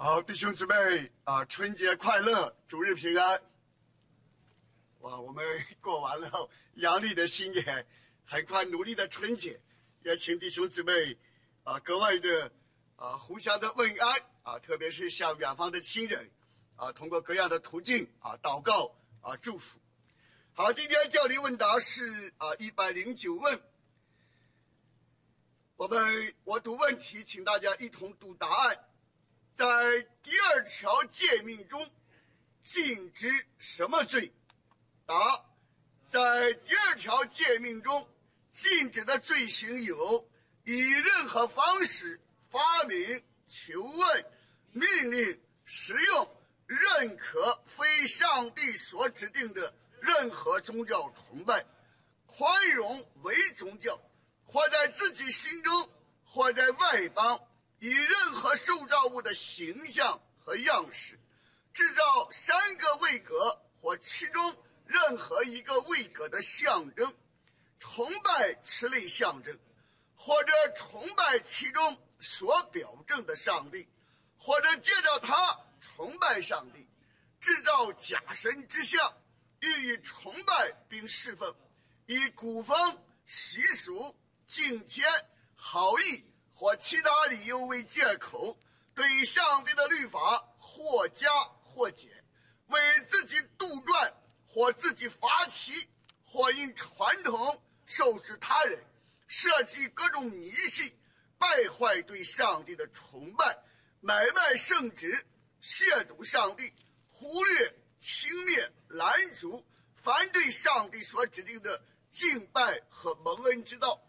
好，弟兄姊妹啊，春节快乐，主日平安。哇，我们过完了阳历的新年，很快努力的春节，也请弟兄姊妹啊格外的互相的问安啊，特别是向远方的亲人啊，通过各样的途径啊祷告啊祝福。好，今天教理问答是109问。我读问题，请大家一同读答案。在第2条诫命中禁止什么罪？答：在第2条诫命中禁止的罪行有以任何方式发明、求问、命令、使用、认可非上帝所指定的任何宗教崇拜，宽容为宗教，或在自己心中，或在外邦，以任何受造物的形象和样式，制造3个位格或其中任何一个位格的象征，崇拜此类象征，或者崇拜其中所表证的上帝，或者借着它崇拜上帝，制造假神之像，予以崇拜并侍奉，以古风、习俗、敬虔、好意或其他理由为借口，对上帝的律法或加或减，为自己杜撰或自己发起，或因传统受制他人，设计各种迷信，败坏对上帝的崇拜，买卖圣旨，亵渎上帝，忽略、轻蔑、拦阻，反对上帝所指定的敬拜和蒙恩之道。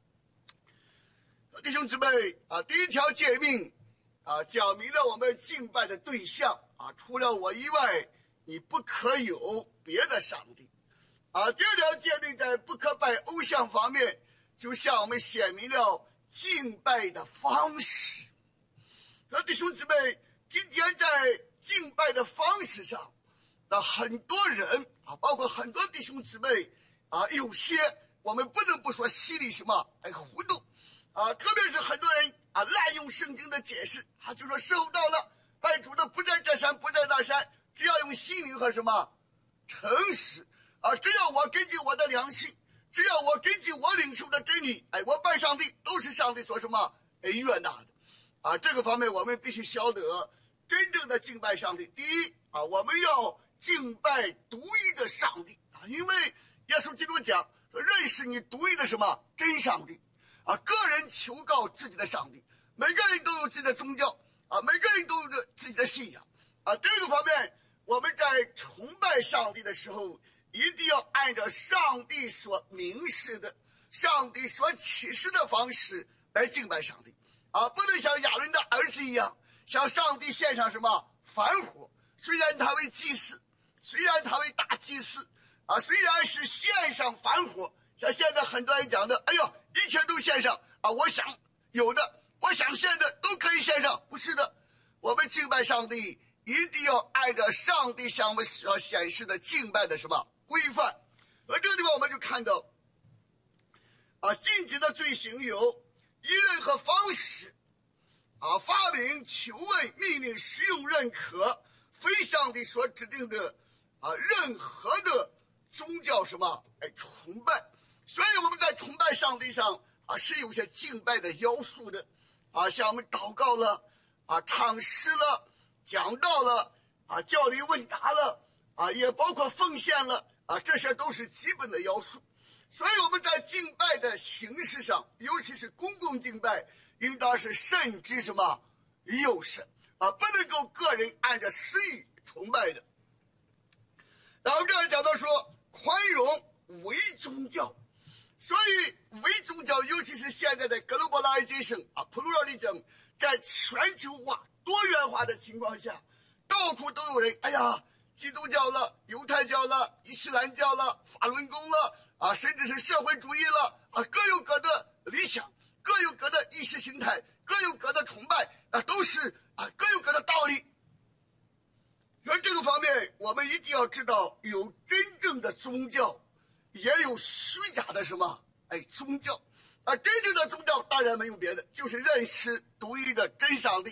弟兄姊妹啊，第1条诫命啊，讲明了我们敬拜的对象啊，除了我以外，你不可有别的上帝啊。第2条诫命在不可拜偶像方面，就向我们显明了敬拜的方式。弟兄姊妹，今天在敬拜的方式上，那很多人啊，包括很多弟兄姊妹啊，有些我们不能不说稀里什么糊涂啊，特别是很多人啊滥用圣经的解释啊，就说时候到了，拜主的不在这山，不在那山，只要用心灵和什么诚实啊，只要我根据我的良心，只要我根据我领受的真理，我拜上帝都是上帝所什么悦纳的啊。这个方面我们必须晓得，真正的敬拜上帝，第一啊，我们要敬拜独一的上帝啊，因为耶稣基督讲说，认识你独一的什么真上帝啊，个人求告自己的上帝，每个人都有自己的宗教啊，每个人都有自己的信仰啊。这个方面，我们在崇拜上帝的时候，一定要按照上帝所明示的、上帝所启示的方式来敬拜上帝啊，不能像亚伦的儿子一样，向上帝献上什么燔火。虽然他为祭司，虽然他为大祭司啊，虽然是献上燔火，像现在很多人讲的，哎呦，一切都献上啊！我想有的，我想献的都可以献上，不是的。我们敬拜上帝一定要按照上帝向我们所显示的敬拜的什么规范。而这个地方我们就看到啊，禁止的罪行有以任何方式啊发明、求问、命令、使用、认可非上帝所指定的啊任何的宗教什么崇拜。所以我们在崇拜上帝上啊是有些敬拜的要素的啊，像我们祷告了啊，唱诗了，讲道了啊，教理问答了啊，也包括奉献了啊，这些都是基本的要素。所以我们在敬拜的形式上，尤其是公共敬拜，应当是慎之什么又慎啊，不能够个人按照私意崇拜的。然后这儿讲到说宽容为宗教，所以为宗教，尤其是现在的 globalization 啊 pluralism， 在全球化多元化的情况下，到处都有人，哎呀，基督教了，犹太教了，伊斯兰教了，法轮功了啊，甚至是社会主义了啊，各有各的理想，各有各的意识形态，各有各的崇拜啊，都是啊各有各的道理。而这个方面，我们一定要知道，有真正的宗教，也有虚假的什么宗教啊。真正的宗教当然没有别的，就是认识独一的真上帝，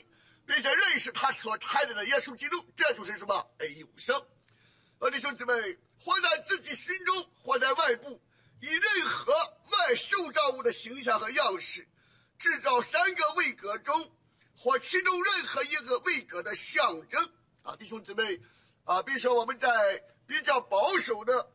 并且认识他所差来的耶稣基督，这就是什么？永生。弟兄姊妹，活在自己心中，活在外部，以任何外受造物的形象和样式，制造3个位格中或其中任何一个位格的象征。弟兄姊妹，比如说我们在比较保守的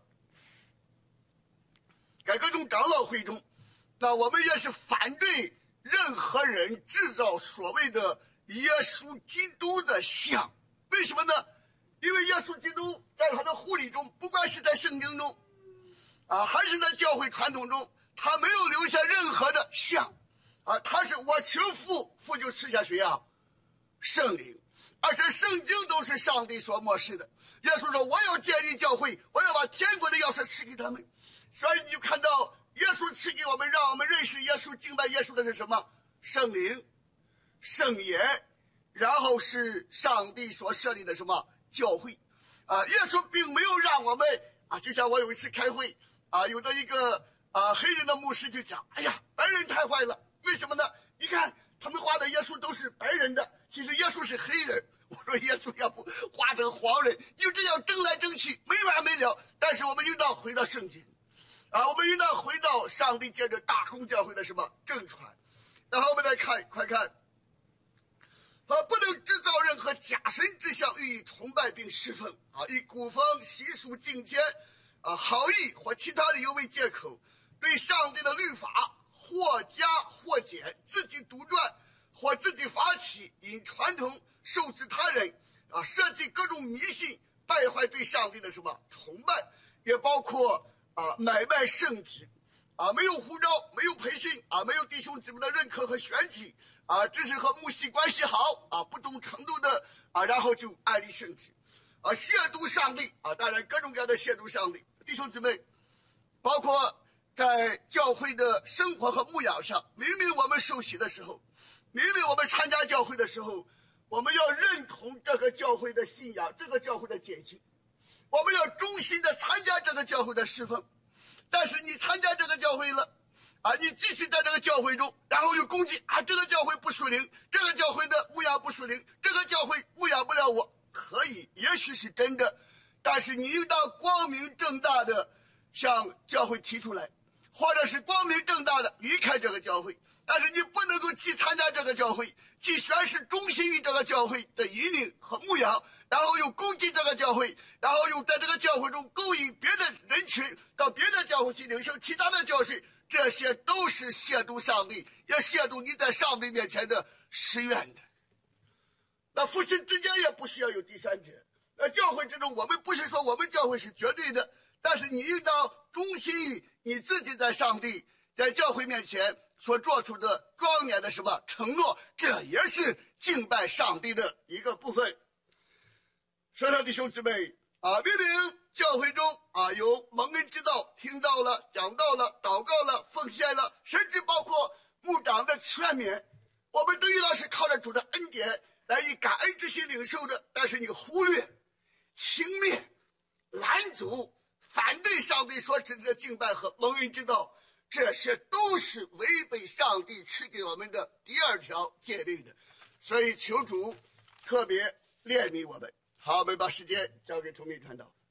改革中长老会中，那我们也是反对任何人制造所谓的耶稣基督的像。为什么呢？因为耶稣基督在他的护理中，不管是在圣经中还是在教会传统中，他没有留下任何的像他是我求父，父就赐下谁圣灵。而且圣经都是上帝所漠视的。耶稣说，我要建立教会，我要把天国的钥匙赐给他们。所以你就看到耶稣赐给我们，让我们认识耶稣、敬拜耶稣的是什么？圣灵、圣言，然后是上帝所设立的什么？教会。耶稣并没有让我们就像我有一次开会有的一个黑人的牧师就讲，哎呀，白人太坏了。为什么呢？你看他们画的耶稣都是白人的，其实耶稣是黑人。我说耶稣要不画成黄人，就这样争来争去没完没了。但是我们应当回到圣经我们应当回到上帝借着大公教会的什么正传。然后我们来看，快看不能制造任何假神之像予以崇拜并侍奉以古风习俗敬虔好意或其他理由为借口，对上帝的律法或加或减，自己独断或自己发起，因传统受制他人设计各种迷信，败坏对上帝的什么崇拜，也包括买卖圣旨没有呼召，没有培训没有弟兄姊妹的认可和选举只是和牧师关系好不同程度的然后就爱立圣旨亵渎上帝当然各种各样的亵渎上帝。弟兄姊妹，包括在教会的生活和牧养上，明明我们受洗的时候，明明我们参加教会的时候，我们要认同这个教会的信仰，这个教会的解经，我们要忠心的参加这个教会的侍奉。但是你参加这个教会了你继续在这个教会中，然后又攻击这个教会不属灵，这个教会的牧养不属灵，这个教会牧养不了我。可以，也许是真的，但是你应当光明正大的向教会提出来，或者是光明正大的离开这个教会。但是你不能够既参加这个教会，既宣誓忠心于这个教会的引领和牧养，然后又攻击这个教会，然后又在这个教会中勾引别的人群到别的教会去领受其他的教训，这些都是亵渎上帝，也亵渎你在上帝面前的誓愿的。那夫妻之间也不需要有第三者。教会之中，我们不是说我们教会是绝对的，但是你应当忠心于你自己在上帝在教会面前所做出的庄严的什么承诺，这也是敬拜上帝的一个部分。所以弟兄姊妹明明教会中有蒙恩之道，听到了，讲到了，祷告了，奉献了，甚至包括牧长的劝勉，我们等于老是靠着主的恩典来以感恩之心领受的。但是你忽略、轻蔑、拦阻、反对上帝所指的敬拜和蒙恩之道，这些都是违背上帝赐给我们的第2条诫命的。所以求主特别怜悯我们。好，我们把时间交给崇明传道。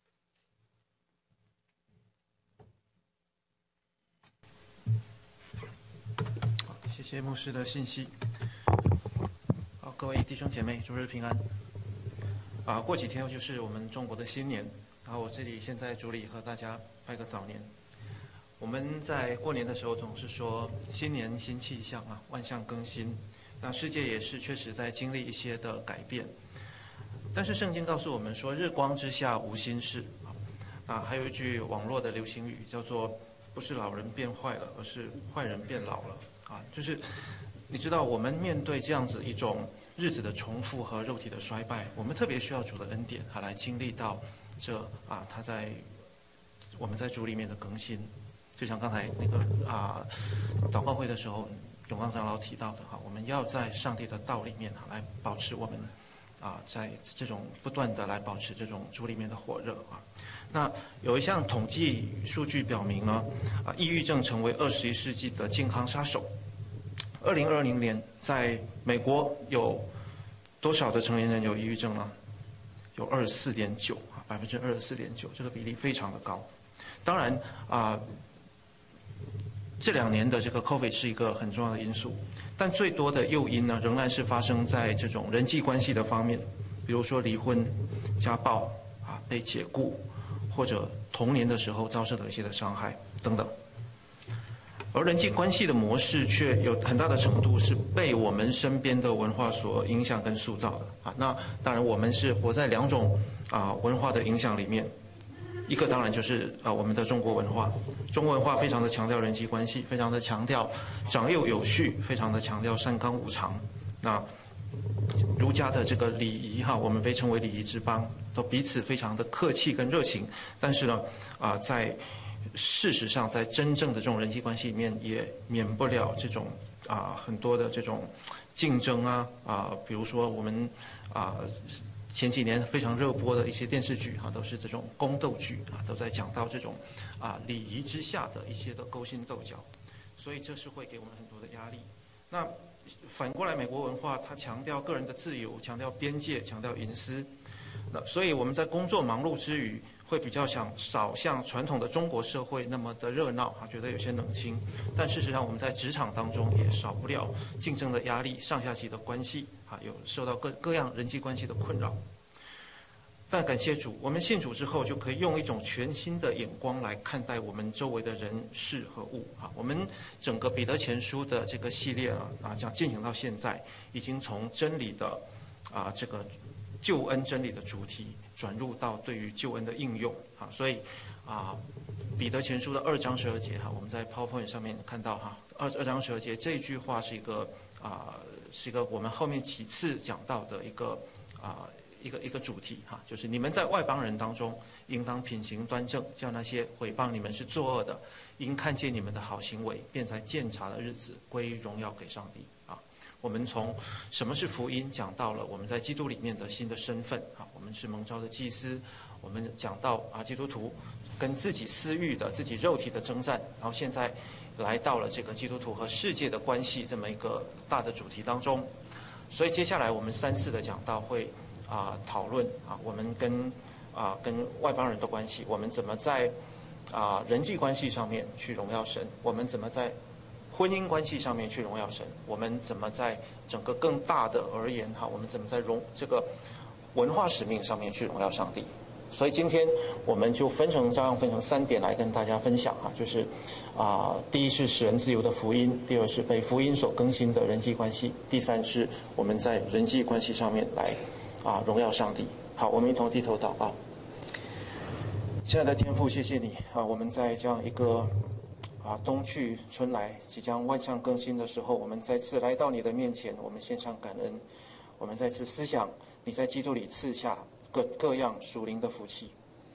好，谢谢牧师的信息。好，各位弟兄姐妹，主日平安。过几天就是我们中国的新年，然后我这里现在主里和大家拜个早年。我们在过年的时候总是说新年新气象万象更新。那世界也是确实在经历一些的改变。但是圣经告诉我们说，日光之下无新事还有一句网络的流行语叫做不是老人变坏了，而是坏人变老了就是你知道我们面对这样子一种日子的重复和肉体的衰败，我们特别需要主的恩典来经历到他在我们在主里面的更新。就像刚才那个祷告会的时候永刚长老提到的我们要在上帝的道里面来保持我们在这种不断的来保持这种主里面的火热那有一项统计数据表明呢抑郁症成为21世纪的健康杀手。2020年在美国有多少的成年人有抑郁症呢？有24.9%啊，24.9%，这个比例非常的高。当然这2年的这个 COVID 是一个很重要的因素，但最多的诱因呢，仍然是发生在这种人际关系的方面，比如说离婚、家暴被解雇，或者童年的时候遭受的一些的伤害等等。而人际关系的模式却有很大的程度是被我们身边的文化所影响跟塑造的那当然我们是活在2种文化的影响里面，一个当然就是我们的中国文化。中国文化非常的强调人际关系，非常的强调长幼有序，非常的强调三纲五常。那儒家的这个礼仪我们被称为礼仪之邦，都彼此非常的客气跟热情。但是呢在事实上，在真正的这种人际关系里面，也免不了这种很多的这种竞争比如说我们前几年非常热播的一些电视剧都是这种宫斗剧都在讲到这种礼仪之下的一些的勾心斗角，所以这是会给我们很多的压力。那反过来，美国文化它强调个人的自由，强调边界，强调隐私。那所以我们在工作忙碌之余，会比较少像传统的中国社会那么的热闹觉得有些冷清。但事实上，我们在职场当中也少不了竞争的压力、上下级的关系有受到各样人际关系的困扰。但感谢主，我们信主之后，就可以用一种全新的眼光来看待我们周围的人事和物我们整个彼得前书的这个系列讲进行到现在，已经从真理的这个救恩真理的主题转入到对于救恩的应用所以彼得前书的2章12节我们在 PowerPoint 上面看到2章12节这一句话是一个我们后面几次讲到的一个主题就是你们在外邦人当中应当品行端正，叫那些毁谤你们是作恶的，因看见你们的好行为，便在鉴察的日子归荣耀给上帝我们从什么是福音讲到了我们在基督里面的新的身份我们是蒙召的祭司。我们讲到基督徒跟自己私欲的自己肉体的征战，然后现在来到了这个基督徒和世界的关系这么一个大的主题当中。所以接下来我们3次的讲道会讨论我们跟外邦人的关系，我们怎么在人际关系上面去荣耀神，我们怎么在婚姻关系上面去荣耀神，我们怎么在整个更大的而言我们怎么在这个文化使命上面去荣耀上帝。所以今天我们就照样分成3点来跟大家分享就是第一是使人自由的福音，第二是被福音所更新的人际关系，第3是我们在人际关系上面来荣耀上帝。好，我们一同低头祷告。亲爱的天父，谢谢你我们在这样一个冬去春来即将万象更新的时候，我们再次来到你的面前，我们献上感恩。我们再次思想你在基督里赐下各样属灵的福气，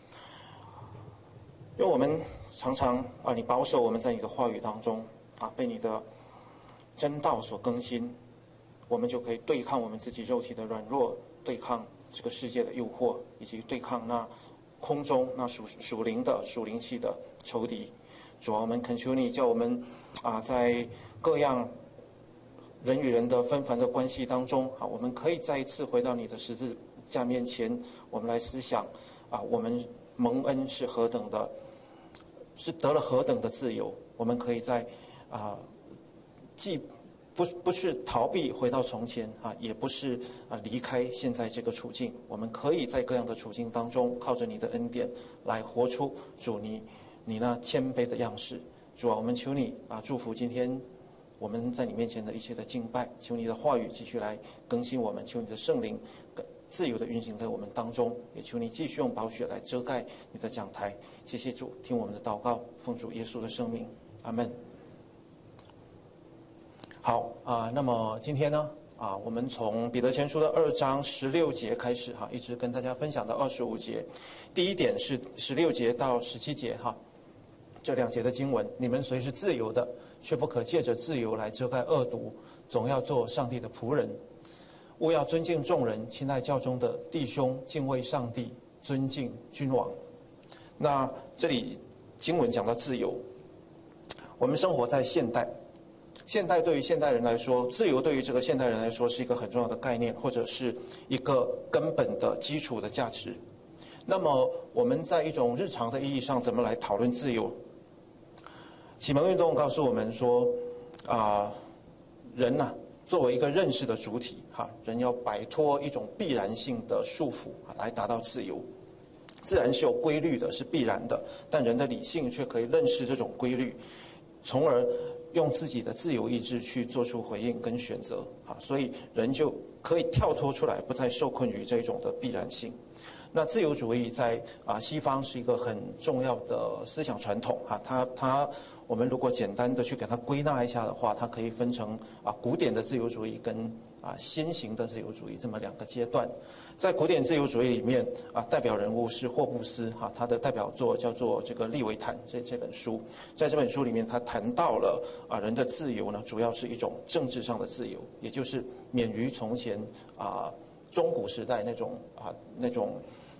因为我们常常你保守我们在你的话语当中被你的真道所更新，我们就可以对抗我们自己肉体的软弱，对抗这个世界的诱惑，以及对抗那空中那属灵气的仇敌。主我们恳求你叫我们在各样人与人的纷繁的关系当中我们可以再一次回到你的十字架面前，我们来思想我们蒙恩是何等的，是得了何等的自由。我们可以在既不是逃避回到从前也不是离开现在这个处境，我们可以在各样的处境当中靠着你的恩典来活出主你那谦卑的样式。主我们求你祝福今天我们在你面前的一切的敬拜，求你的话语继续来更新我们，求你的圣灵自由的运行在我们当中，也求你继续用宝血来遮盖你的讲台。谢谢主，听我们的祷告，奉主耶稣的圣名，阿们。好那么今天呢我们从彼得前书的2章16节开始一直跟大家分享到25节。第一点是16节到17节这2节的经文，你们虽是自由的，却不可借着自由来遮盖恶毒，总要做上帝的仆人。务要尊敬众人，亲爱教中的弟兄，敬畏上帝，尊敬君王。那这里经文讲到自由，我们生活在现代， 现代对于现代人来说，自由对于这个现代人来说是一个很重要的概念，或者是一个根本的基础的价值。那么我们在一种日常的意义上怎么来讨论自由？启蒙运动告诉我们说，人呢、作为一个认识的主体，人要摆脱一种必然性的束缚，来达到自由。自然是有规律的，是必然的，但人的理性却可以认识这种规律，从而用自己的自由意志去做出回应跟选择。所以人就可以跳脱出来，不再受困于这种的必然性。那自由主义在西方是一个很重要的思想传统我们如果简单的去给它归纳一下的话，它可以分成古典的自由主义跟新型的自由主义这么两个阶段。在古典自由主义里面代表人物是霍布斯他的代表作叫做这个《利维坦》这本书。在这本书里面，他谈到了人的自由呢，主要是一种政治上的自由，也就是免于从前中古时代那种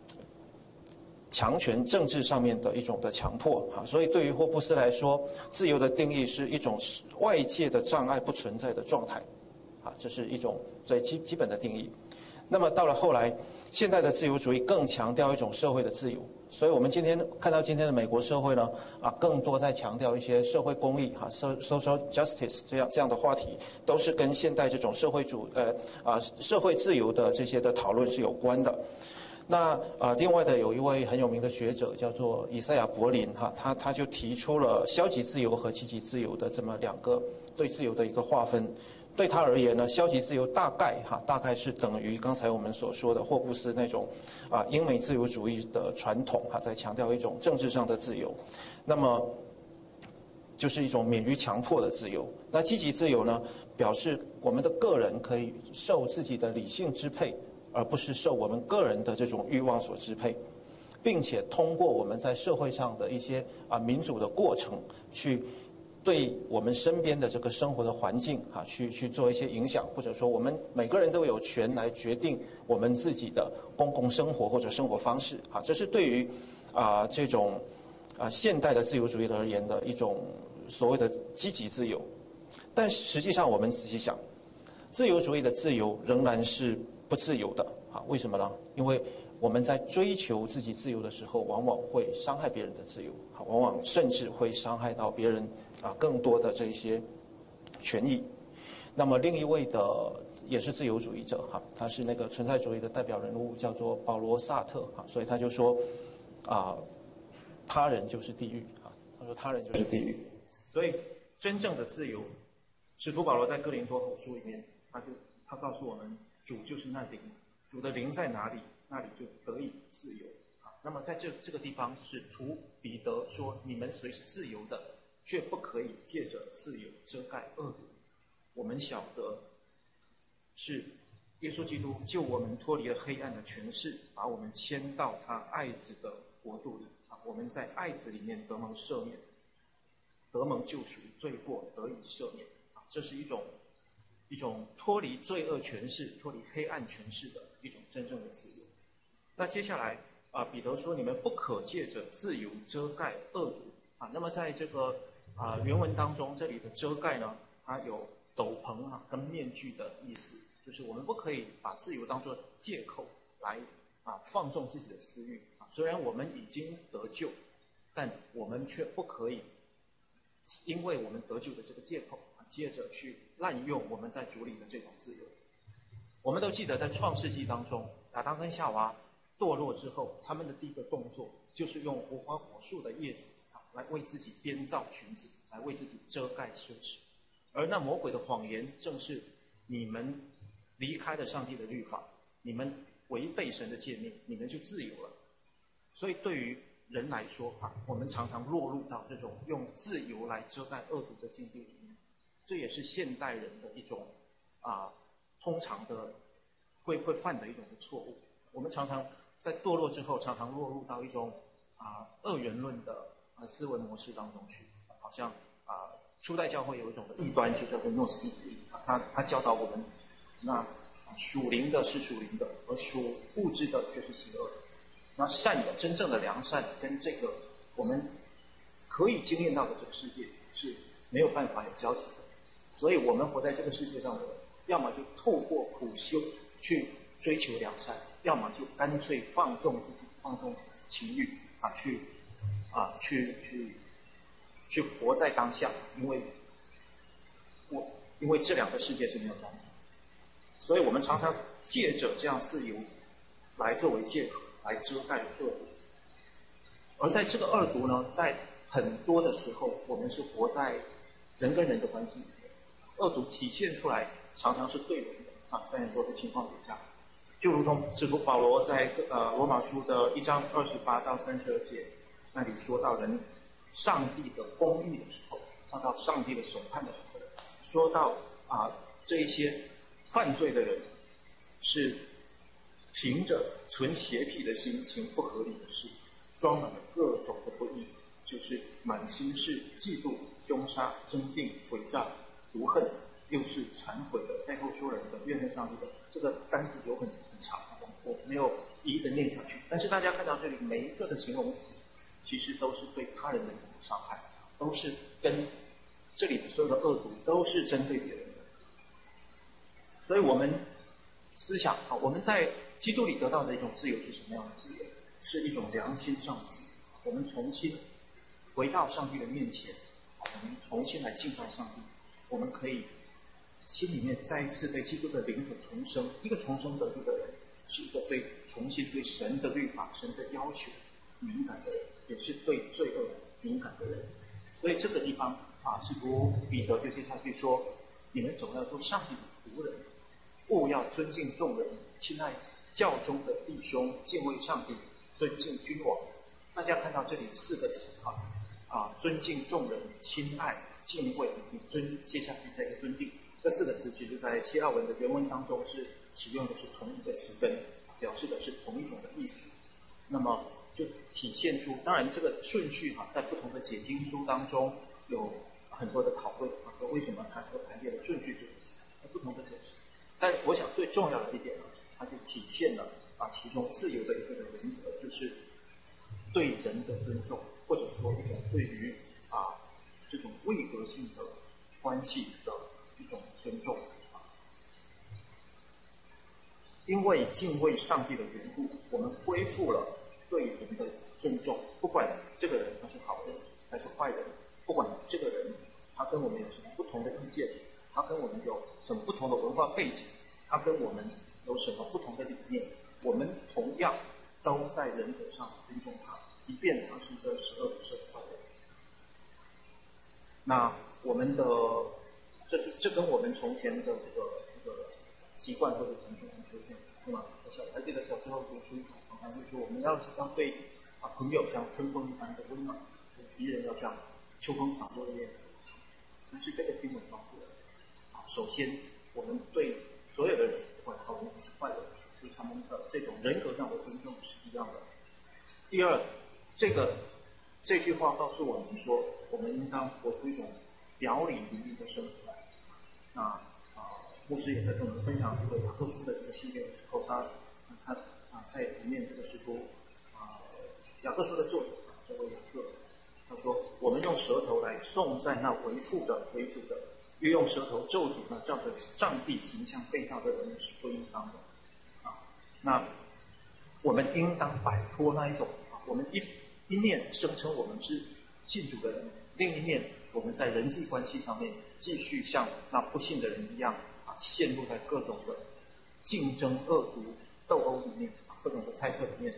强权政治上面的一种的强迫所以对于霍布斯来说，自由的定义是一种外界的障碍不存在的状态这是一种最基本的定义。那么到了后来，现代的自由主义更强调一种社会的自由，所以我们今天看到今天的美国社会呢更多在强调一些社会公义social justice 这样的话题，都是跟现代这种社会自由的这些的讨论是有关的。那另外的有一位很有名的学者叫做以赛亚·柏林他就提出了消极自由和积极自由的这么两个对自由的一个划分。对他而言呢，消极自由大概是等于刚才我们所说的霍布斯那种英美自由主义的传统在强调一种政治上的自由，那么就是一种免于强迫的自由。那积极自由呢，表示我们的个人可以受自己的理性支配，而不是受我们个人的这种欲望所支配，并且通过我们在社会上的一些民主的过程，去对我们身边的这个生活的环境去做一些影响，或者说我们每个人都有权来决定我们自己的公共生活或者生活方式这是对于这种现代的自由主义而言的一种所谓的积极自由。但实际上我们仔细想，自由主义的自由仍然是不自由的为什么呢？因为我们在追求自己自由的时候，往往会伤害别人的自由往往甚至会伤害到别人更多的这些权益。那么另一位的也是自由主义者他是那个存在主义的代表人物，叫做保罗·萨特所以他就说他人就是地狱他说他人就是地狱。所以真正的自由，使徒保罗在哥林多后书里面他告诉我们，主就是那灵，主的灵在哪里，那里就得以自由那么在这个地方，使徒彼得说，你们虽是自由的，却不可以借着自由遮盖恶毒。我们晓得是耶稣基督救我们脱离了黑暗的权势，把我们迁到他爱子的国度里我们在爱子里面得蒙赦免，得蒙救赎，罪过得以赦免这是一种脱离罪恶权势、脱离黑暗权势的一种真正的自由。那接下来彼得说，你们不可借着自由遮盖恶毒那么在这个原文当中，这里的遮盖呢，它有斗篷跟面具的意思，就是我们不可以把自由当作借口来放纵自己的私欲虽然我们已经得救，但我们却不可以因为我们得救的这个借口接着去滥用我们在主里的这种自由。我们都记得在创世纪当中，亚当跟夏娃堕落之后，他们的第一个动作就是用无花果树的叶子来为自己编造裙子，来为自己遮盖羞耻。而那魔鬼的谎言正是，你们离开了上帝的律法，你们违背神的诫命，你们就自由了。所以对于人来说我们常常落入到这种用自由来遮盖恶毒的境地里面，这也是现代人的一种通常的会犯的一种的错误。我们常常在堕落之后，常常落入到一种二元论的思维模式当中去，好像初代教会有一种的异端，就叫做诺斯底主义他教导我们，那属灵的是属灵的，而属物质的却是邪恶的。那善的真正的良善跟这个我们可以经验到的这个世界是没有办法有交集的。 所以我们活在这个世界上的人，要么就透过苦修去追求良善，要么就干脆放纵自己，放纵情欲去活在当下，因为这两个世界是没有交集，所以我们常常借着这样自由来作为借口，来遮盖恶毒。而在这个恶毒呢，在很多的时候，我们是活在人跟人的关系里面，恶毒体现出来常常是对人的在很多的情况底下，就如同使徒保罗在罗马书的1章28到32节那里说到上帝的公义的时候，说到上帝的审判的时候，说到这一些犯罪的人是凭着存邪僻的心行不合理的事，装满了各种的不义，就是满心是嫉妒、凶杀、争竞、诡诈、毒恨，又是忏悔的、背后说人的、怨恨上帝的。这个单词有很长，我没有一一的念下去。但是大家看到这里每一个的形容词，其实都是对他人的伤害，都是跟这里的所有的恶毒都是针对别人的。所以我们思想我们在基督里得到的一种自由是什么样的自由？是一种良心上的自由。我们重新回到上帝的面前，我们重新来敬拜上帝，我们可以心里面再一次对基督的灵所重生。一个重生得救的人，是一个重新对神的律法、神的要求敏感的人，也是对罪恶敏感的人。所以这个地方使徒彼得就接下去说：你们总要做上帝的仆人，务要尊敬众人，亲爱教中的弟兄，敬畏上帝，尊敬君王。大家看到这里4个词尊敬众人、亲爱、敬畏、接下去这个尊敬，这4个词其实在希腊文的原文当中是使用的是同一个词根，表示的是同一种的意思。那么就体现出，当然这个顺序在不同的解经书当中有很多的讨论说为什么它这个排列的顺序是不同的解释。但我想最重要的一点它就体现了其中自由的一个原则，就是对人的尊重，或者说一种对于这种位格性的关系的一种尊重。因为敬畏上帝的缘故，我们恢复了对人的尊重，不管这个人他是好人还是坏人，不管这个人他跟我们有什么不同的意见，他跟我们有什么不同的文化背景，他跟我们有什么不同的理念，我们同样都在人格上尊重他，即便他是一个12不是坏人。那我们的这跟我们从前的这个习惯或者传统很出现，对吗？我还记得小时候读书，常常会说我们要对朋友像春风一般的温暖，敌人要像秋风扫落叶。但是这个经文告诉我们首先我们对所有的人，不管好人还是坏人，对他们的这种人格上的尊重是一样的。第二，这句话告诉我们说，我们应当活出一种表里如一的生活。那牧师也在跟我们分享这个雅各书的这个系列的时候，他在里面这个使徒雅各书的作者这位雅各，他说：我们用舌头来颂赞那为父的为主的，又用舌头咒诅那照着上帝形象被造的人是不应当的。那我们应当摆脱那一种我们一面声称我们是信主的人，另一面我们在人际关系上面继续像那不信的人一样陷入在各种的竞争、恶毒、斗殴里面，各种的猜测里面。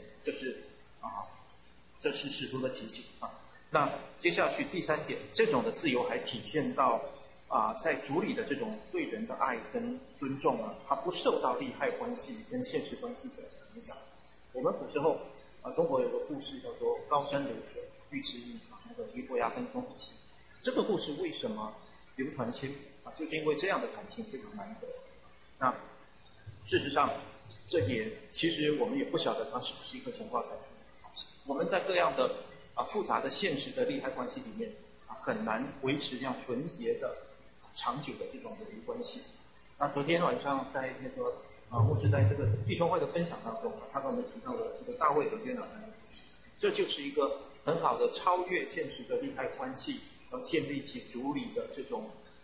这是使徒的提醒那接下去第3点，这种的自由还体现到在主里的这种对人的爱跟尊重它不受到利害关系跟现实关系的影响。我们古时候中国有个故事叫做高山流水遇知音那个俞伯牙跟钟楚曦。这个故事为什么流传千里就是因为这样的感情非常难得。那事实上其实我们也不晓得它是不是一个神话传说。我们在各样的复杂的现实的利害关系里面很难维持这样纯洁的长久的这种友谊关系。那昨天晚上在那个牧师在这个弟兄会的分享当中他跟我们提到了这个大卫和约拿单的故事。这就是一个很好的超越现实的利害关系，要建立起主里的这种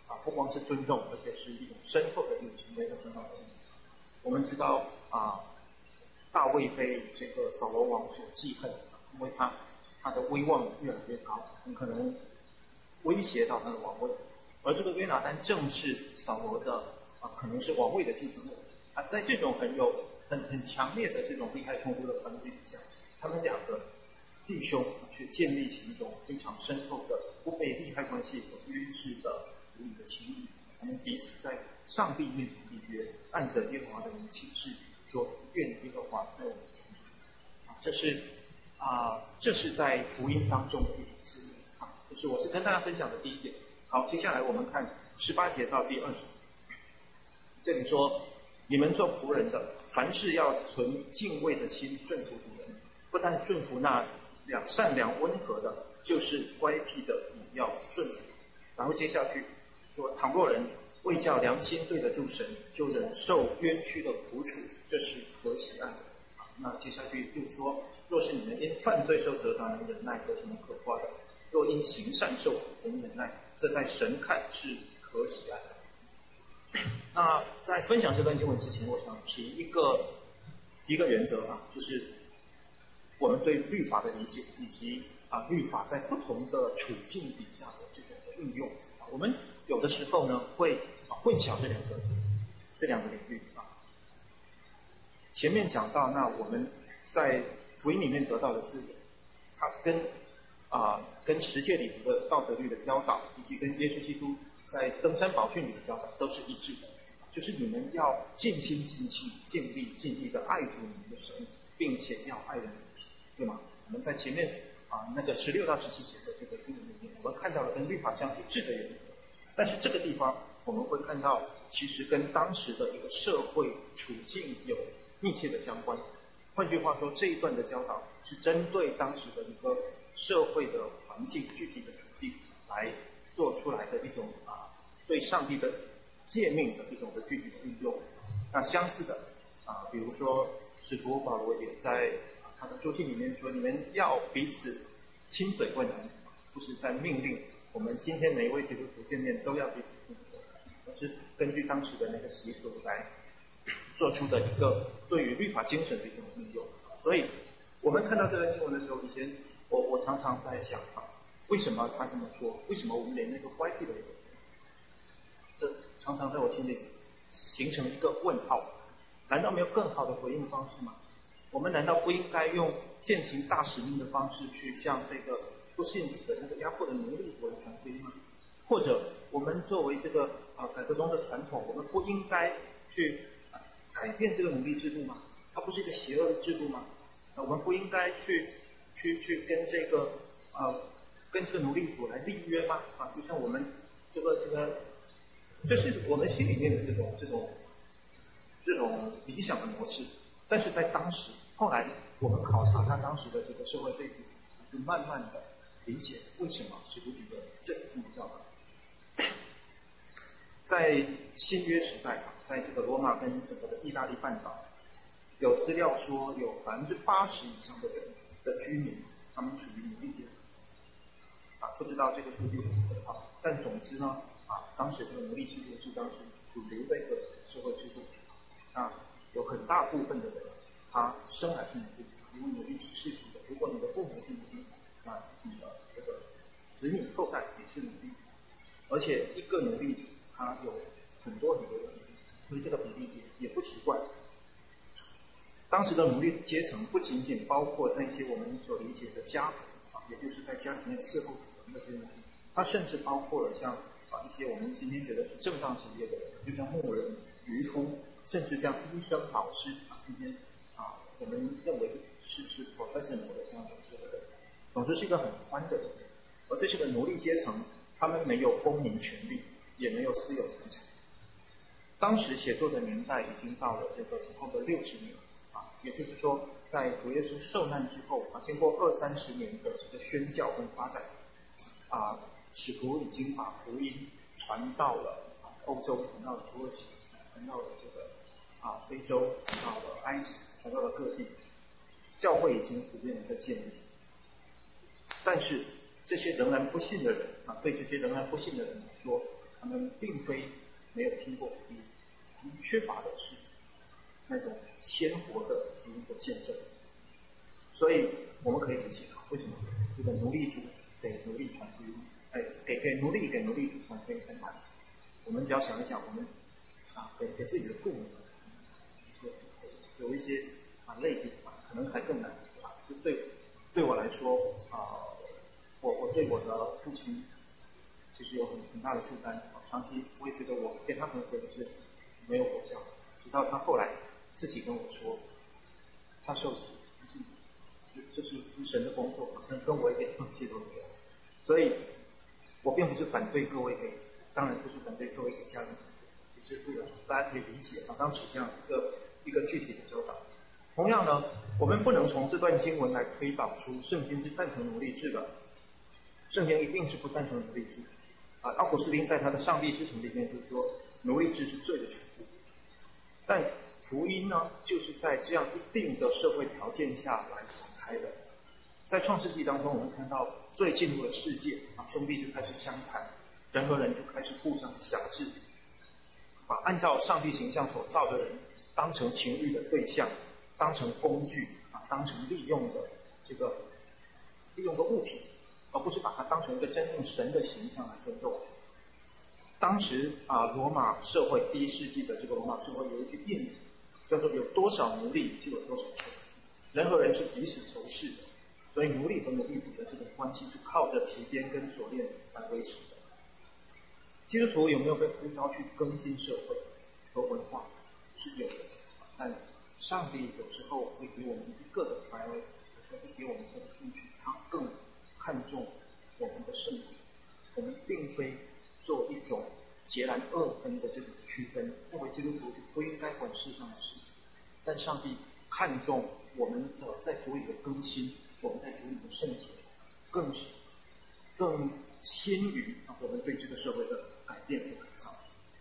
不光是尊重，而且是一种深厚的一种行为的很好的例子。我们知道大卫被这个扫罗王所记恨，因为他的威望越来越高，很可能威胁到他的王位。而这个约拿单正是扫罗的可能是王位的继承人。在这种很强烈的这种利害冲突的环境底下，他们两个弟兄去建立起一种非常深厚的不被利害关系所约制的主义的情谊。他们彼此在上帝面前立约，按着耶和华的名起誓，说愿耶和华在我们中间。这是在福音当中的一种滋润。就是我是跟大家分享的第一点。好，接下来我们看18节到第20节，这里说：你们做仆人的，凡事要存敬畏的心顺服主人，不但顺服那善良温和的，就是乖僻的也要顺服。然后接下去说：倘若人为叫良心对得住神，就忍受冤屈的苦楚，这是可喜爱的。那接下去又说：若是你们因犯罪受责打能忍耐，有什么可夸的？若因行善受苦能忍耐，这在神看是可喜爱的。那在分享这段经文之前，我想提一个原则就是我们对律法的理解，以及律法在不同的处境底下的这种运用。我们有的时候呢会混淆这两个领域。前面讲到，那我们在福音里面得到的自由，它跟十诫里头的道德律的教导，以及跟耶稣基督在登山宝训里的教导都是一致的，就是你们要尽心尽性、尽力尽力的爱主你们的神，并且要爱人如己，对吗？我们在前面那个16到17节的这个经文里面，我们看到了跟律法相一致的原则，但是这个地方我们会看到，其实跟当时的一个社会处境有密切的相关。换句话说，这一段的教导是针对当时的一个社会的环境、具体的处境来做出来的一种对上帝的诫命的一种的具体的运用。那相似的比如说使徒保罗也在他的书信里面说，你们要彼此亲嘴问安，不是在命令我们今天每一位基督徒见面都要彼此亲嘴，而是根据当时的那个习俗来做出的一个对于律法精神的一种运用。所以我们看到这段经文的时候，以前我常常在想为什么他这么说？为什么我们连那个乖僻的人，这常常在我心里形成一个问号。难道没有更好的回应方式吗？我们难道不应该用践行大使命的方式去向这个不信主的那个压迫的奴隶来传福音吗？或者我们作为这个改革中的传统，我们不应该去改变这个奴隶制度吗？它不是一个邪恶的制度吗？我们不应该去跟这个奴隶主来立约吗？就像我们这是我们心里面的这种理想的模式。但是在当时，后来我们考察他当时的这个社会背景，就慢慢的理解为什么使徒彼得这么教导。在新约时代在这个罗马跟整个的意大利半岛，有资料说有80%以上的人的居民，他们属于奴隶阶层。不知道这个数据很可靠，但总之呢，当时这个奴隶制度是当时主流的一个社会制度。有很大部分的人，他生来是奴隶，因为奴隶是世袭的。如果你的父母是奴隶，那你的这个子女后代也是奴隶，而且一个奴隶他有很多的奴隶，所以这个比例也不奇怪。当时的奴隶阶层不仅仅包括那些我们所理解的家仆也就是在家里面伺候主人的这些奴隶，它甚至包括了像一些我们今天觉得是正当职业的人，就像牧人、渔夫，甚至像医生、老师今天我们认为是 professional 的这样的这个人，总之是一个很宽的人。而这些个奴隶阶层，他们没有公民权利，也没有私有财产。当时写作的年代已经到了这个以后的60年也就是说，在主耶稣受难之后经过20-30年的这个宣教跟发展使徒已经把福音传到了欧洲，传到了土耳其，传到了这个非洲，传到了埃及，传到了各地，教会已经普遍的在建立。但是这些仍然不信的人对这些仍然不信的人来说他们并非没有听过福音，他们缺乏的是那种鲜活的福音的见证。所以我们可以理解为什么这个奴隶主给奴隶传福音，给奴隶传福音很难。我们只要想一想，我们给自己的父母有一些类比可能还更难就对我来说我对我的父亲其实有很大的负担长期我也觉得我跟他们真的是没有果效，直到他后来自己跟我说，他受洗，这是神的工作跟我一点关系都没有。所以我并不是反对各位当然不是反对各位给家人，其实大家可以理解当时这样一个具体的教导。同样呢，我们不能从这段经文来推导出圣经是赞成奴隶制的，圣经一定是不赞成奴隶制。奥古斯丁在他的《上帝之城》里面就说，奴隶制是罪的全部。但福音呢，就是在这样一定的社会条件下来展开的。在创世纪当中，我们看到罪进入了世界兄弟就开始相残，人和人就开始互相辖制，把按照上帝形象所造的人当成情欲的对象，当成工具当成利用的物品，而不是把它当成一个真正神的形象来尊重。当时罗马社会第1世纪的这个罗马社会有一句谚语，叫做有多少奴隶就有多少仇。人和人是彼此仇视的，所以奴隶和奴隶主的这种关系是靠着皮鞭跟锁链来维持的。基督徒有没有被呼召去更新社会和文化？是有的，但上帝有时候会给我们一个的 priority， 有时候会给我们一个的兴趣，他更看重我们的圣洁。我们并非做一种截然二分的这种区分，认为基督徒就不应该管世上的事。但上帝看重我们在主里的更新，我们在主里的圣洁，更先于我们对这个社会的改变和改造。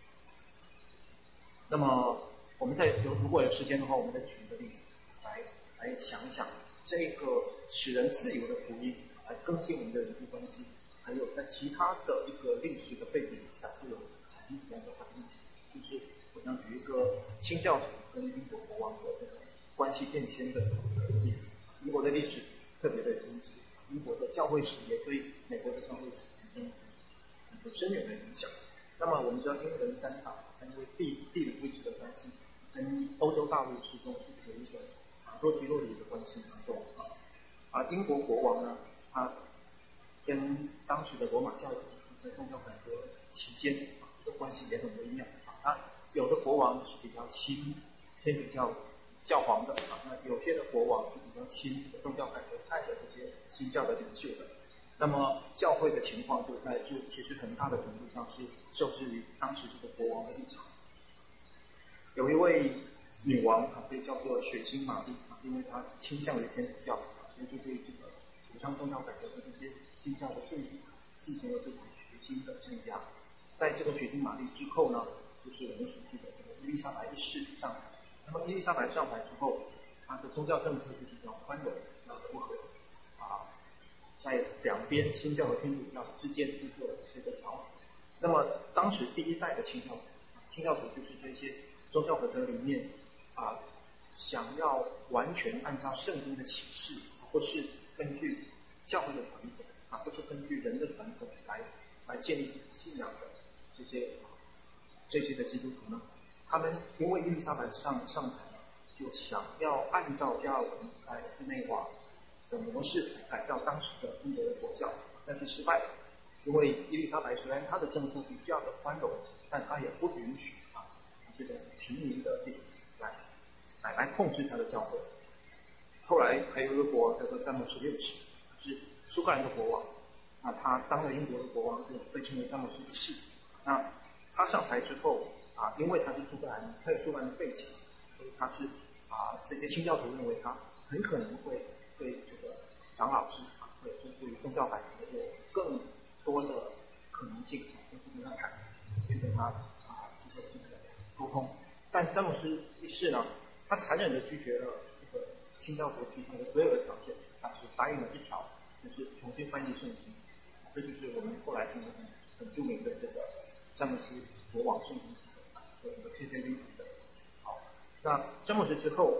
那么我们如果有时间的话，我们再举一个例子来想一想这个使人自由的福音，来更新我们的人际关系，还有在其他的一个历史的背景下会有产生这样的反应。就是我想举一个清教徒跟英国国王的这个关系变迁的例子。英国的历史特别的有意思，英国的教会史也对美国的教会史产生很深远的影响。那么我们知道英伦三岛因为地理位置的关系，跟欧洲大陆始终是有一个若即若离的关系当中英国国王呢，他跟当时的罗马教廷在宗教改革期间这个关系也很微妙有的国王是比较亲天主教教皇的那有些的国王是比较亲宗教改革派的这些新教的领袖的。那么教会的情况就其实很大的程度上是受制于当时这个国王的立场。有一位女王被叫做血腥玛丽因为她倾向于天主教，所以就对这个主张宗教改革的这些新教的信徒进行了这种血腥的镇压。在这个血腥玛丽之后呢，就是我们熟悉的这个伊丽莎白一世上台。那么伊丽莎白上台之后，她的宗教政策就是比较宽容，比较柔和在两边新教和天主教之间去做了一些的调整。那么当时第一代的清教徒就是这些宗教改革里面想要完全按照圣经的启示，或是根据教会的传统或是根据人的传统来建立自己信仰的这些的基督徒呢，他们因为伊丽莎白上台就想要按照加尔文在日内瓦的模式改造当时的英国的国教，但是失败了。因为伊丽莎白虽然她的政策比较的宽容，但她也不允许这个平民的来控制她的教会。后来还有一个国王叫做詹姆斯6世，是苏格兰的国王他当了英国的国王，就被称为詹姆斯1世。那他上台之后因为他是苏格兰，他有苏格兰的背景，所以他是这些清教徒认为他很可能会对这个长老制会对于宗教改革有更多的可能性跟他谈，去跟他这个沟通。但詹姆斯1世呢，他残忍地拒绝了这个清教徒提出的所有的条件，他只答应了一条，就是重新翻译圣经。这就是我们后来成为很著名的这个詹姆斯国王圣经和我们的天天律等。好，那詹姆斯之后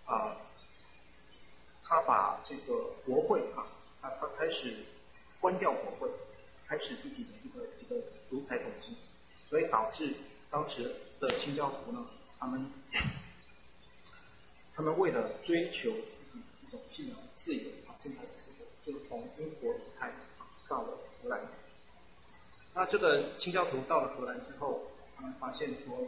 他把这个国会他开始关掉国会，开始自己的这个独裁统治，所以导致当时的清教徒呢，他们为了追求自己这种信仰的自由现在就从英国离开到了荷兰。那这个清教徒到了荷兰之后，他们发现说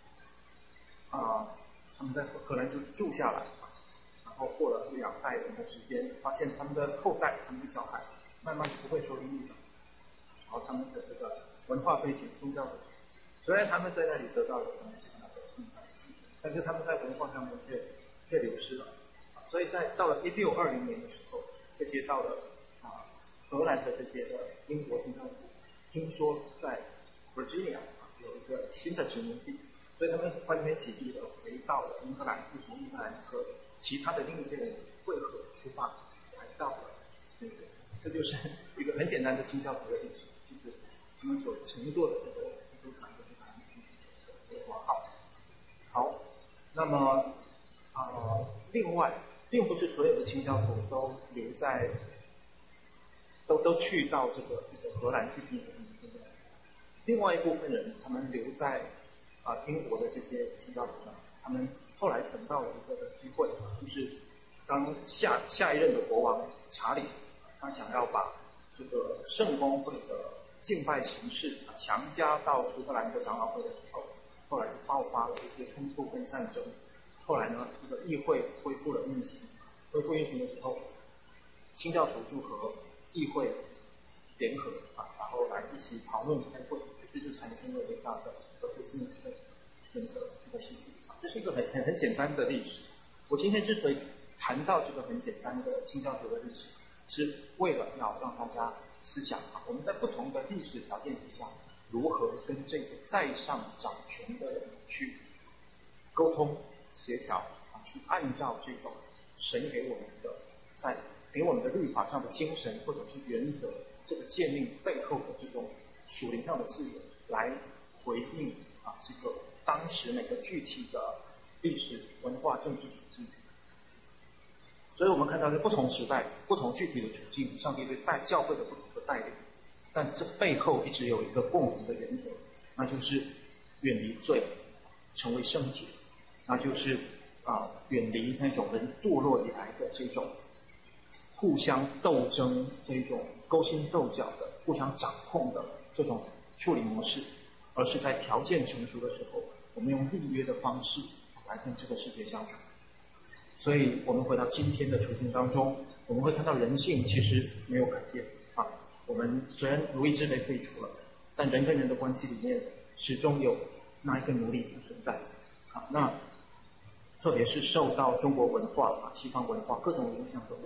他们在荷兰就住下来，然后过了1-2代人的时间，发现他们的后代，他们的小孩慢慢不会说英语了，然后他们的这个文化背景、宗教背景，虽然他们在那里得到了他们想要的精彩，但是他们在文化上面却流失了。所以到了1620年的时候，这些到了荷兰的这些英国清教徒，听说在 Virginia 有一个新的殖民地，所以他们欢天喜地的回到了英格兰，就从英格兰和其他的另一些人汇合出发，来到了美国。这就是一个很简单的清教徒的历史，就是他们所乘坐的这个基督船就是他们的国号。好，那么另外，并不是所有的清教徒都留在，都去到这个荷兰去进行这个。另外一部分人，他们留在英国的这些清教徒上，他们后来等到了一个机会，就是当下一任的国王查理，他想要把这个圣公会的敬拜形式强加到苏格兰的长老会的时候，后来就爆发了一些冲突跟战争。后来呢，这个议会恢复了运行，恢复运行的时候，清教徒就和议会联合然后来一起讨论开会，这就产生了伟大的威斯敏斯特原则这个系统。这是一个很简单的历史。我今天之所以谈到这个很简单的清教徒的历史，是为了要让大家思想我们在不同的历史条件底下，如何跟这个在上掌权的人去沟通协调去按照这种神给我们的给我们的律法上的精神或者是原则，这个诫命背后的这种属灵上的自由，来回应这个当时每个具体的历史、文化、政治处境。所以我们看到在不同时代、不同具体的处境，上帝对教会的不同的带领，但这背后一直有一个共同的原则，那就是远离罪，成为圣洁。那就是远离那种人堕落以来的这种互相斗争、这种勾心斗角的、互相掌控的这种处理模式，而是在条件成熟的时候，我们用立约的方式来跟这个世界相处。所以我们回到今天的处境当中，我们会看到人性其实没有改变我们虽然奴隶制被废除了，但人跟人的关系里面始终有那一个奴隶主存在那特别是受到中国文化西方文化各种影响的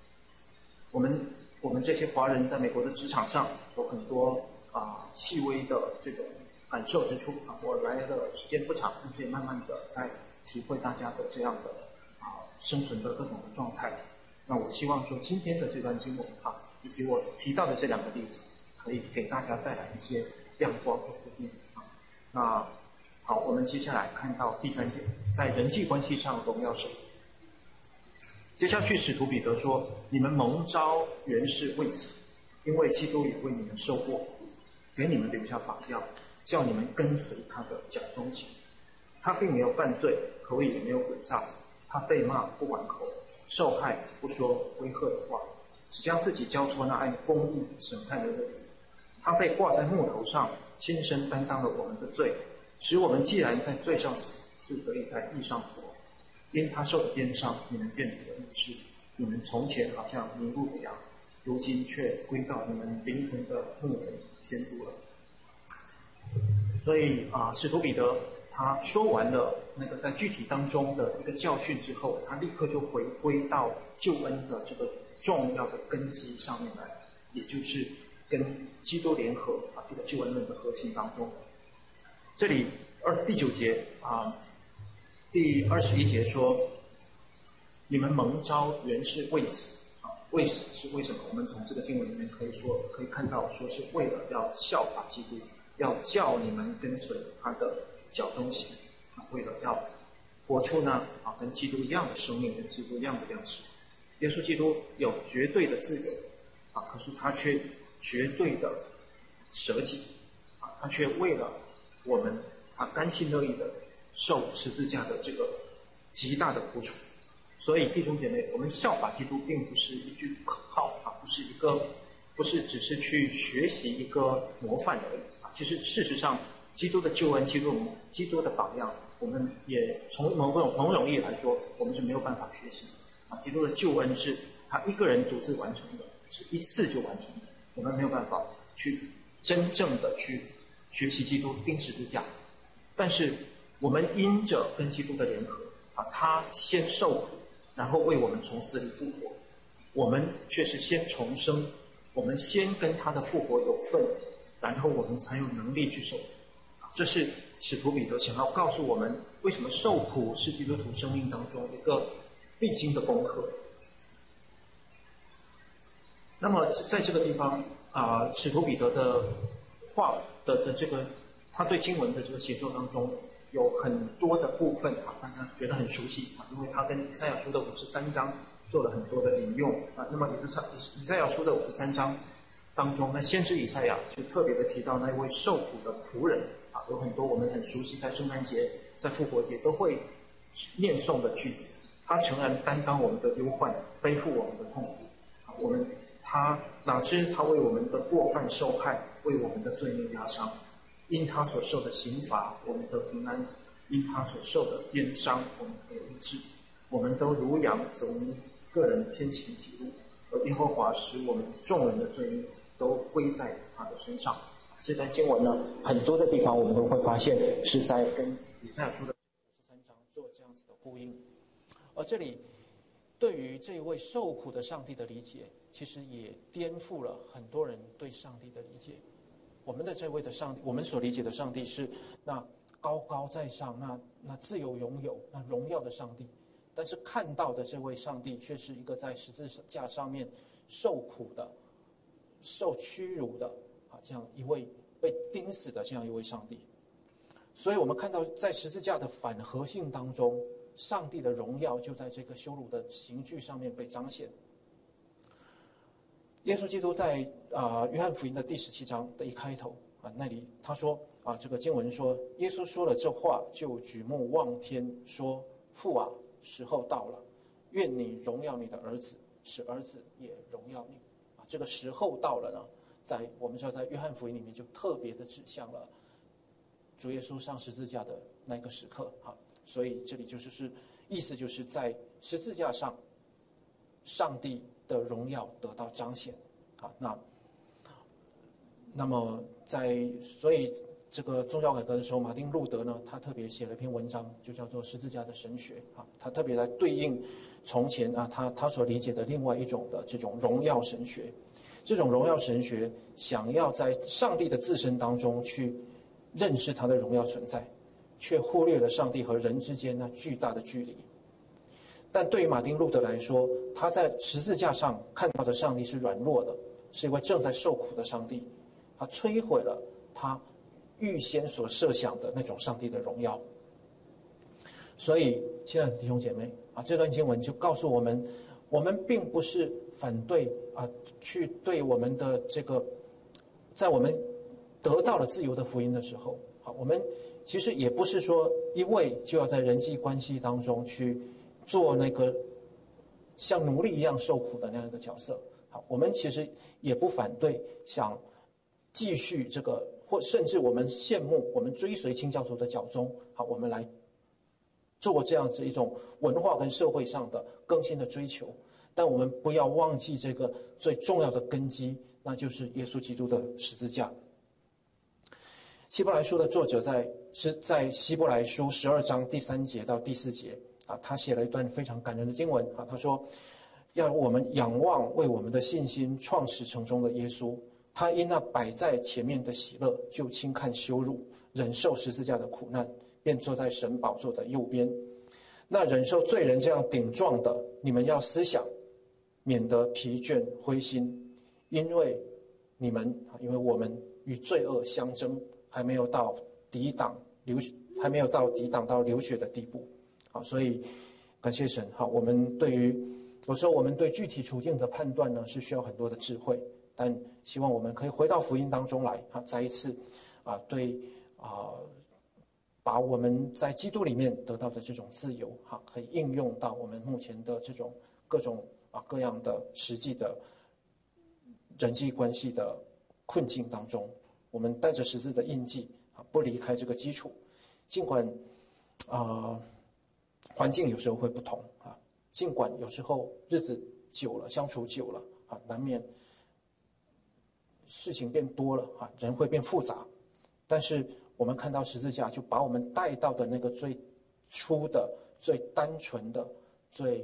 我们这些华人在美国的职场上有很多细微的这种感受之处我来的时间不长，但是也慢慢的在体会大家的这样的生存的各种的状态。那我希望说今天的这段经文以及我提到的这2个例子，可以给大家带来一些亮光和回应那好，我们接下来看到第3点，在人际关系上荣耀神。接下去使徒彼得说，你们蒙召原是为此，因为基督也为你们受过，给你们留下榜样，叫你们跟随他的脚中行。他并没有犯罪，口里也没有诡诈，他被骂不还口，受害不说威吓的话，只将自己交托那按公义审判人的主。他被挂在木头上，亲身担当了我们的罪，使我们既然在罪上死，就可以在义上活。因他受的鞭伤，你们便得了医治。你们从前好像迷路的羊，如今却归到你们灵魂的牧人监督了。所以使徒彼得他说完了那个在具体当中的一个教训之后，他立刻就回归到救恩的这个重要的根基上面来，也就是跟基督联合这个救恩论的核心当中。这里第9节第21节说，你们蒙召原是为此为此是为什么？我们从这个经文里面可以看到说是为了要效法基督， 要叫你们跟随他的脚中行，为了要活出呢跟基督一样的生命，跟基督一样的样式。耶稣基督有绝对的自由可是他却绝对的舍己他却为了我们甘心乐意的受十字架的这个极大的苦楚。所以弟兄姐妹，我们效法基督并不是一句口号不是只是去学习一个模范而已其实事实上，基督的救恩、基督的榜样，我们也从某种意义来说，我们是没有办法学习基督的救恩是他一个人独自完成的，是一次就完成的，我们没有办法去真正的去学习基督钉十字架。但是我们因着跟基督的联合他先受苦，然后为我们从死里复活，我们却是先重生，我们先跟他的复活有份，然后我们才有能力去受苦。这是使徒彼得想要告诉我们，为什么受苦是基督徒生命当中一个必经的功课。那么在这个地方使徒彼得的话的这个他对经文的这个写作当中有很多的部分大家觉得很熟悉因为他跟以赛亚书的53章做了很多的引用那么以赛亚书的53章当中，那先知以赛亚就特别的提到那位受苦的仆人有很多我们很熟悉，在圣诞节、在复活节都会念诵的句子。他诚然担当我们的忧患，背负我们的痛苦。他哪知他为我们的过犯受害，为我们的罪孽压伤。因他所受的刑罚，我们得平安；因他所受的鞭伤，我们得医治。我们都如羊走迷，个人偏行己路，而耶和华使我们众人的罪孽都归在他的身上。这段经文呢，很多的地方我们都会发现是在跟以赛亚书的53章做这样子的呼应。而这里对于这位受苦的上帝的理解，其实也颠覆了很多人对上帝的理解。我们的这位的上帝，我们所理解的上帝是那高高在上、那自由拥有、那荣耀的上帝，但是看到的这位上帝却是一个在十字架上面受苦的、受屈辱的这样一位被钉死的这样一位上帝。所以我们看到在十字架的反合性当中，上帝的荣耀就在这个羞辱的刑具上面被彰显。耶稣基督在约翰福音的第17章的一开头那里他说这个经文说，耶稣说了这话，就举目望天说：父啊，时候到了，愿你荣耀你的儿子，使儿子也荣耀你。这个时候到了呢，我们知道在约翰福音里面就特别的指向了主耶稣上十字架的那个时刻所以这里意思就是在十字架上，上帝的荣耀得到彰显那么所以这个宗教改革的时候，马丁路德呢，他特别写了一篇文章，就叫做《十字架的神学》他特别来对应从前他所理解的另外一种的这种荣耀神学。这种荣耀神学想要在上帝的自身当中去认识他的荣耀存在，却忽略了上帝和人之间那巨大的距离。但对于马丁路德来说，他在十字架上看到的上帝是软弱的，是一位正在受苦的上帝，他摧毁了他预先所设想的那种上帝的荣耀。所以亲爱的弟兄姐妹这段经文就告诉我们，我们并不是反对去对我们的这个，在我们得到了自由的福音的时候我们其实也不是说一味就要在人际关系当中去做那个像奴隶一样受苦的那样的角色我们其实也不反对想继续这个，或甚至我们羡慕我们追随清教徒的教宗我们来做这样子一种文化跟社会上的更新的追求。但我们不要忘记这个最重要的根基，那就是耶稣基督的十字架。希伯来书的作者在希伯来书12章第3节到第4节他写了一段非常感人的经文他说，要我们仰望为我们的信心创始成终的耶稣，他因那摆在前面的喜乐，就轻看羞辱，忍受十字架的苦难，便坐在神宝座的右边。那忍受罪人这样顶撞的，你们要思想，免得疲倦灰心，因为我们与罪恶相争， 还没有到抵挡到流血的地步。好，所以感谢神。好，有时候我们对具体处境的判断呢，是需要很多的智慧，但希望我们可以回到福音当中来，再一次把我们在基督里面得到的这种自由，可以应用到我们目前的这种各样的实际的人际关系的困境当中，我们带着十字的印记，不离开这个基础，尽管环境有时候会不同，尽管有时候日子久了，相处久了，难免事情变多了，人会变复杂，但是我们看到十字架，就把我们带到的那个最初的、最单纯的、最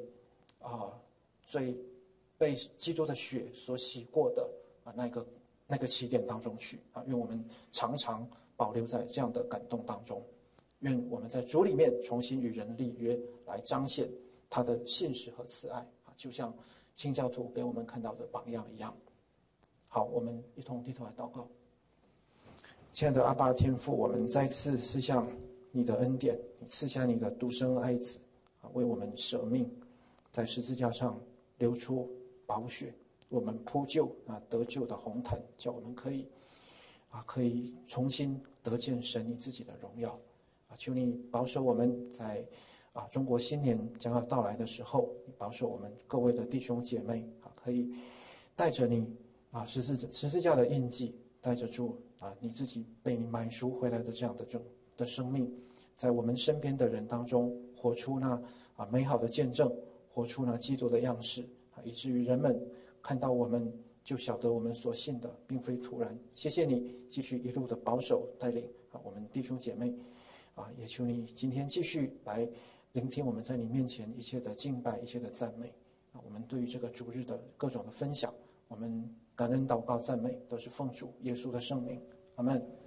被基督的血所洗过的那个起点当中去。愿我们常常保留在这样的感动当中。愿我们在主里面重新与人立约，来彰显他的信实和慈爱，就像清教徒给我们看到的榜样一样。好，我们一同低头来祷告。亲爱的阿爸天父，我们再次思想你的恩典，你赐下你的独生爱子，为我们舍命，在十字架上流出宝血，我们铺就得救的红毯，叫我们可以重新得见神你自己的荣耀。求你保守我们在中国新年将要到来的时候，保守我们各位的弟兄姐妹可以带着你十字架的印记，带着住你自己被你买赎回来的这样的生命，在我们身边的人当中活出那美好的见证，活出那基督的样式，以至于人们看到我们就晓得我们所信的并非突然。谢谢你继续一路的保守带领我们弟兄姐妹，也求你今天继续来聆听我们在你面前一切的敬拜，一切的赞美。我们对于这个主日的各种的分享，我们感恩祷告赞美都是奉主耶稣的圣名，阿们。